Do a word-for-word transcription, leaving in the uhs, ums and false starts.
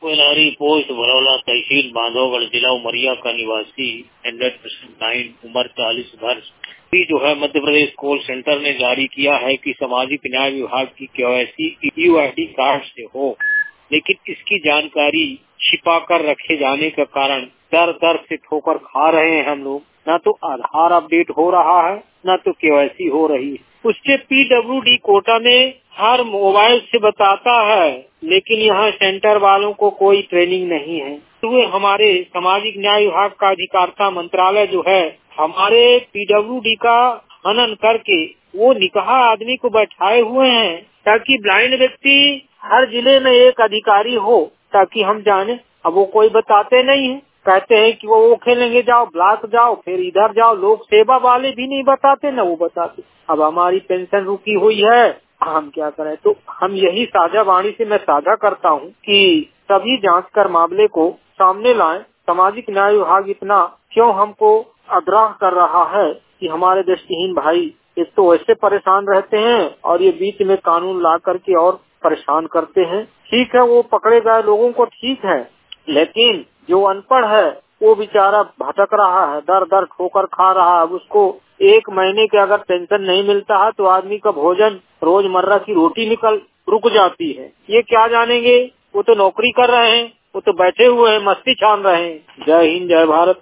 कोयलारी post भरौला तहसील बांधवगढ़ जिला उमरिया का निवासी हंड्रेड परसेंट ब्लाइंड उम्र चालीस वर्ष जो है मध्य प्रदेश कॉल सेंटर ने जारी किया है कि सामाजिक न्याय विभाग की केवाईसी यूआईडी कार्ड से हो, लेकिन इसकी जानकारी छिपा कर रखे जाने के कारण दर दर से ठोकर खा रहे हैं हम लोग। न तो आधार अपडेट हो रहा है, न तो केवाईसी हो रही है। उसके पीडब्ल्यूडी कोटा में हर मोबाइल से बताता है, लेकिन यहाँ सेंटर वालों को कोई ट्रेनिंग नहीं है। तो हमारे सामाजिक न्याय विभाग का अधिकारिता मंत्रालय जो है हमारे पीडब्ल्यूडी का हनन करके वो निकहा आदमी को बैठाए हुए हैं, ताकि ब्लाइंड व्यक्ति हर जिले में एक अधिकारी हो, ताकि हम जाने। अब वो कोई बताते नहीं है, कहते हैं कि वो वो खेलेंगे, जाओ ब्लॉक जाओ, फिर इधर जाओ। लोग सेवा वाले भी नहीं बताते, न वो बताते। अब हमारी पेंशन रुकी हुई है, हम क्या करें। तो हम यही साझा वाणी से मैं साझा करता हूँ कि सभी जांच कर मामले को सामने लाएं। सामाजिक न्याय विभाग इतना क्यों हमको आग्रह कर रहा है कि हमारे दृष्टिहीन भाई एक तो वैसे परेशान रहते हैं और ये बीच में कानून ला करके और परेशान करते हैं। ठीक है, वो पकड़े गए लोगों को ठीक है, लेकिन जो अनपढ़ है वो बेचारा भटक रहा है, दर दर ठोकर खा रहा है। उसको एक महीने के अगर पेंशन नहीं मिलता है तो आदमी का भोजन रोजमर्रा की रोटी निकल रुक जाती है। ये क्या जानेंगे, वो तो नौकरी कर रहे हैं, वो तो बैठे हुए हैं, मस्ती छान रहे हैं। जय हिंद, जय भारत।